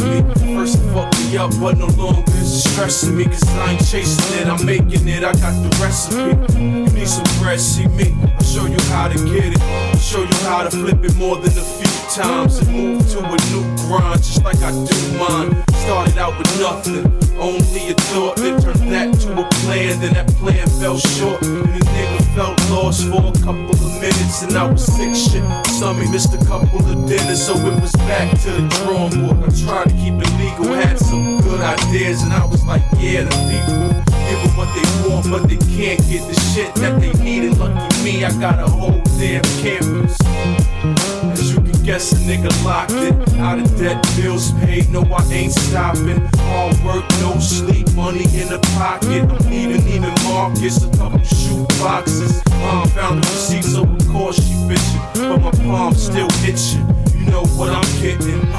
me. First it fucked me up, but no longer is it stressing me. Cause I ain't chasing it, I'm making it, I got the recipe. You need some bread, see me, I'll show you how to get it. I'll show you how to flip it more than a few times and move to a new grind, just like I do mine. Started out with nothing, only a thought, then turned that to a plan, then that plan fell short, and the nigga felt lost for a couple of minutes, and I was sick shit. Some missed a couple of dinners, so it was back to the drawing board. I tried to keep it legal, had some good ideas, and I was like, yeah, the people give them what they want, but they can't get the shit that they need. And lucky me, I got a whole damn campus. As you can guess, a nigga locked it. Out of debt, bills paid, no I ain't stopping. Hard work, no sleep, money in the pocket. I'm leaving Neiman Marcus, a couple shoe boxes. Mom found the receipt, so of course she bitchin', but my palm still itching. You know what I'm getting.